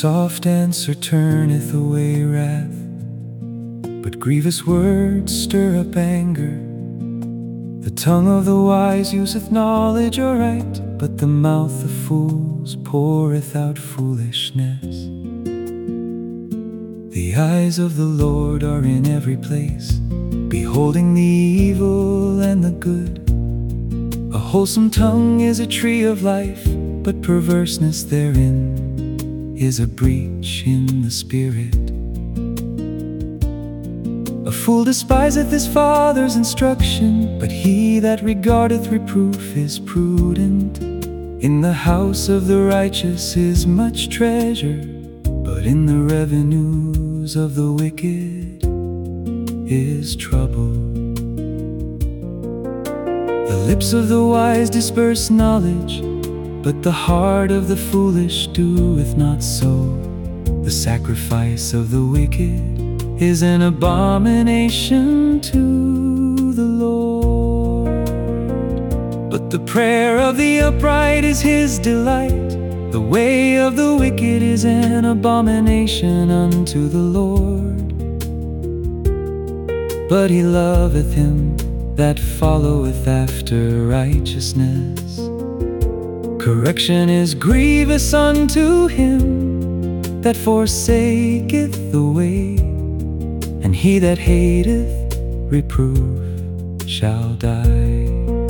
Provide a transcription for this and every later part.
soft answer turneth away wrath, but grievous words stir up anger. The tongue of the wise useth knowledge aright, but the mouth of fools poureth out foolishness. The eyes of the Lord are in every place, beholding the evil and the good. A wholesome tongue is a tree of life, but perverseness therein is a breach in the spirit. A fool despiseth his father's instruction, but he that regardeth reproof is prudent. In the house of the righteous is much treasure, but in the revenues of the wicked is trouble. The lips of the wise disperse knowledge, but the heart of the foolish doeth not so. The sacrifice of the wicked is an abomination to the Lord, but the prayer of the upright is his delight. The way of the wicked is an abomination unto the Lord, but he loveth him that followeth after righteousness. Correction is grievous unto him that forsaketh the way, and he that hateth reproof shall die.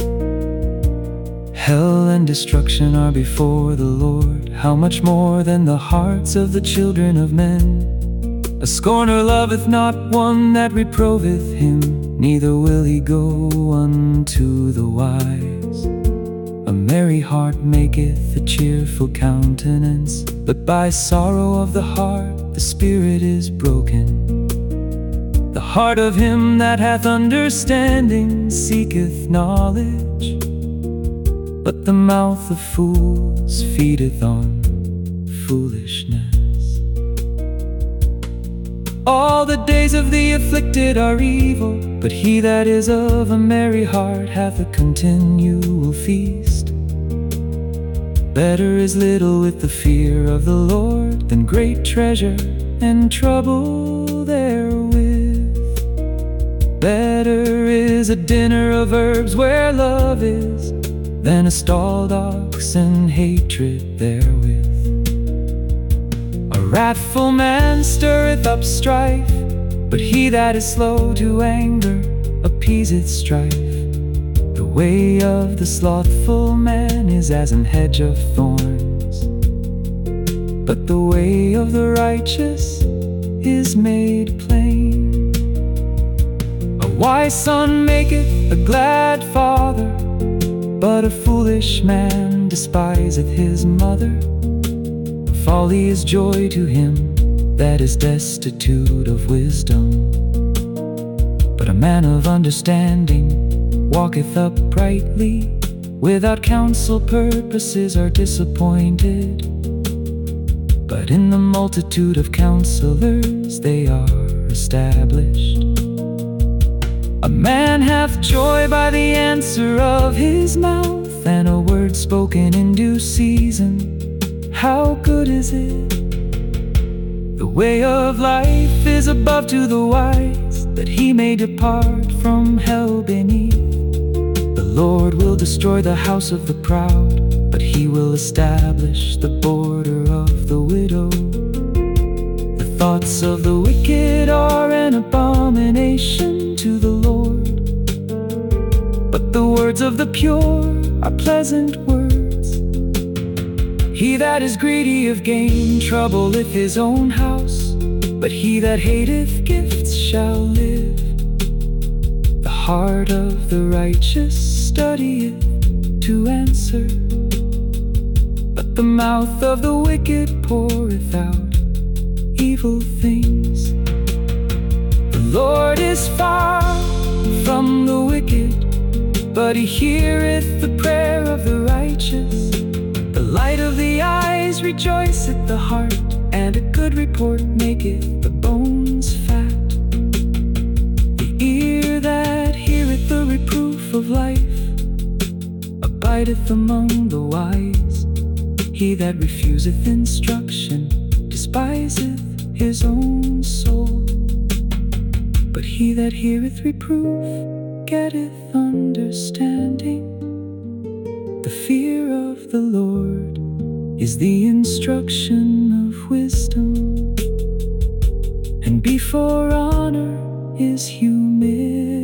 Hell and destruction are before the Lord, how much more than the hearts of the children of men? A scorner loveth not one that reproveth him, neither will he go unto the wise. A merry heart maketh a cheerful countenance, but by sorrow of the heart the spirit is broken. The heart of him that hath understanding seeketh knowledge, but the mouth of fools feedeth on foolishness. All the days of the afflicted are evil, but he that is of a merry heart hath a continual feast. Better is little with the fear of the Lord than great treasure and trouble therewith. Better is a dinner of herbs where love is, than a stalled ox and hatred therewith. A wrathful man stirreth up strife, but he that is slow to anger appeaseth strife. The way of the slothful man is as an hedge of thorns, but the way of the righteous is made plain. A wise son maketh a glad father, but a foolish man despiseth his mother. Folly is joy to him that is destitute of wisdom, but a man of understanding walketh uprightly. Without counsel purposes are disappointed, but in the multitude of counselors they are established. A man hath joy by the answer of his mouth, and a word spoken in due season. How good is it? The way of life is above to the wise, that he may depart from hell beneath. The Lord will destroy the house of the proud, but he will establish the border of the widow. The thoughts of the wicked are an abomination to the Lord, but the words of the pure are pleasant words. He that is greedy of gain troubleth his own house, but he that hateth gifts shall live. The heart of the righteous studieth to answer, but the mouth of the wicked poureth out evil things. The Lord is far from the wicked, but he heareth the prayer of the righteous. The light of the eyes rejoiceth the heart, and a good report maketh the bones fat. The ear that heareth the reproof of life abideth among the wise. He that refuseth instruction despiseth his own soul. But he that heareth reproof getteth understanding. The fear of the Lord is the instruction of wisdom, and before honor is humility.